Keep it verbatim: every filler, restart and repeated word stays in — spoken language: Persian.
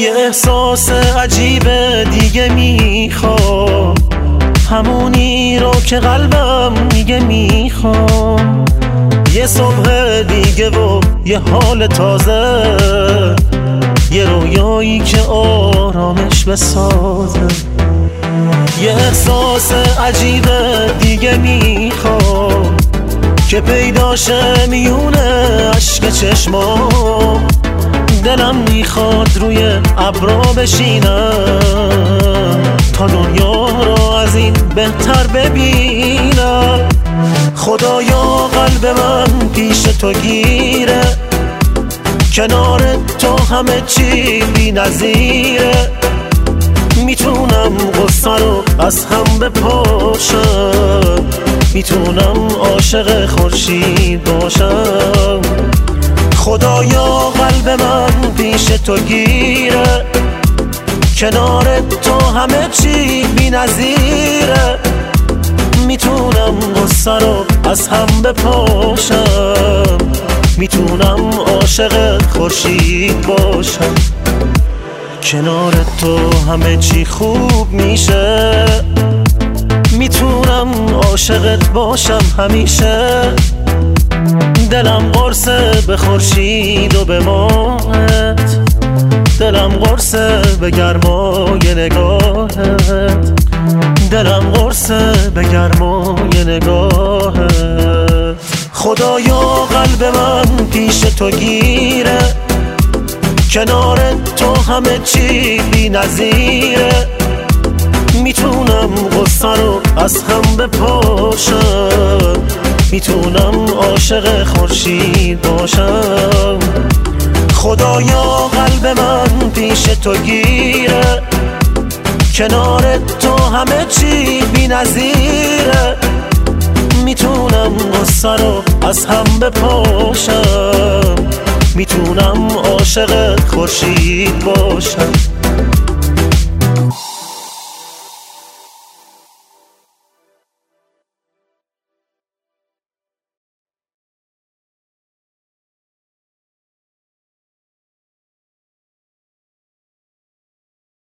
یه احساس عجیب دیگه میخوام، همونی رو که قلبم میگه میخوام. یه صبح دیگه و یه حال تازه، یه رویایی که آرامش بسازه. یه احساس عجیب دیگه میخوام که پیداشه میونه عشق چشمام. دلم میخواد روی ابرا بشینم تا دنیا رو از این بهتر ببینم. خدایا قلب من پیش تو گیره، کنار تو همه چی بی نظیره. میتونم غصه رو از هم بپاشم، میتونم عاشق خورشید باشم. خدایا قلب من پیش تو گیره، کنار تو همه چی بی نظیره. میتونم غصه رو از هم بپاشم، میتونم عاشق خورشید باشم. کنار تو همه چی خوب میشه، میتونم عاشقت باشم همیشه. دلم قرصه به خورشید و به ماهت، دلم قرصه به گرمای نگاهت، دلم قرصه به گرمای نگاهت. خدایا قلب من پیش تو گیره، کنار تو همه چی بی نظیره. میتونم غصه رو از هم بپاشم، میتونم عاشق خورشید باشم. خدایا قلب من پیش تو گیره، کنار تو همه چی بی نظیره. میتونم غصه رو از هم بپاشم، میتونم عاشق خورشید باشم.